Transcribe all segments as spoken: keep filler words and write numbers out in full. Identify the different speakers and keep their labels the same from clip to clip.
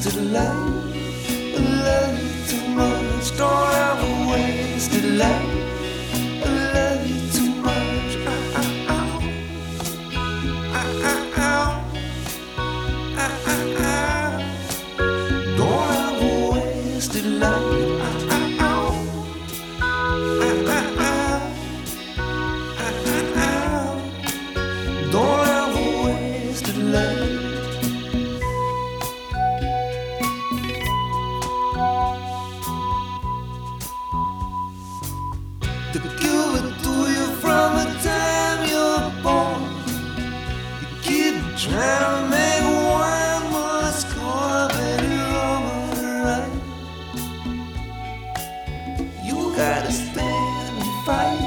Speaker 1: wasted life. I love you too much. Don't ever waste a life. I love you too much. Ow, ow, ow. Ow, ow, ow. Ow, ow, ow. Don't ever waste a life. Ow, ow, ow. Ow, ow, ow. Ow, ow, ow. Don't ever waste a life. To give it to you from the time you're born. You keep trying to make one more score, but you're over right. You gotta stand and fight.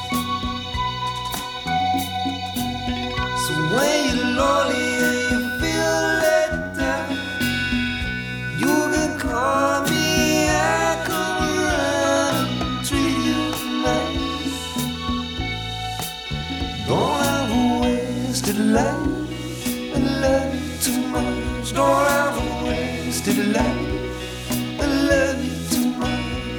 Speaker 1: So when you're lonely and you feel let down, you can call me. I come around and treat you nice. Don't ever waste a life. I love you too much. Don't ever waste a life. I love you too much.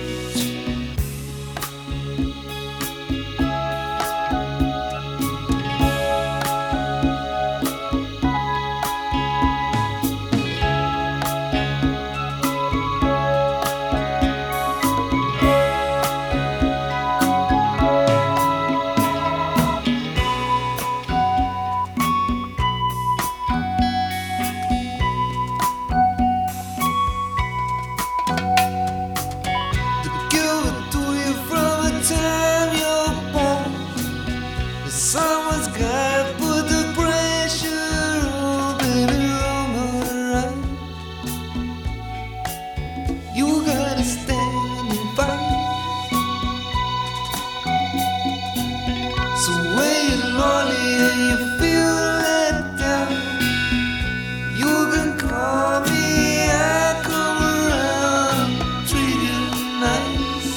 Speaker 1: Someone's gotta put the pressure on, baby, I'm alright. You gotta stand and fight. So when you're lonely and you feel let down, you can call me. I come around, treat you nice.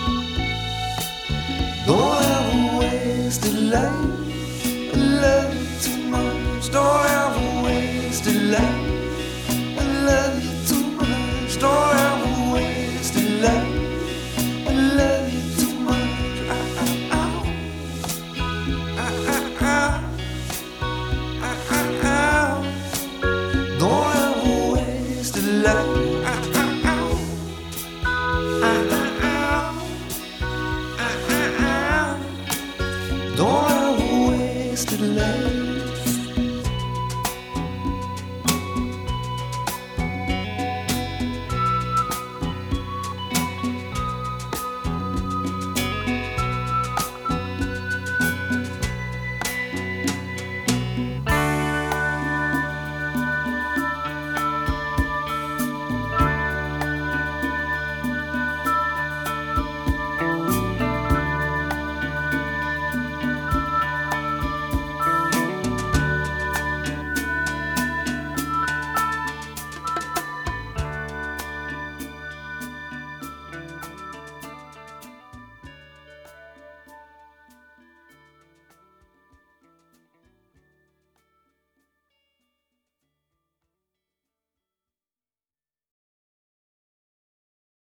Speaker 1: Don't ever waste a life. I love you too much. Don't ever waste a life. I love you too much. Don't ever waste a life. I love you too much. Ow, ow, ow. Ow, ow, ow. Ow, ow, ow. Don't ever waste a life.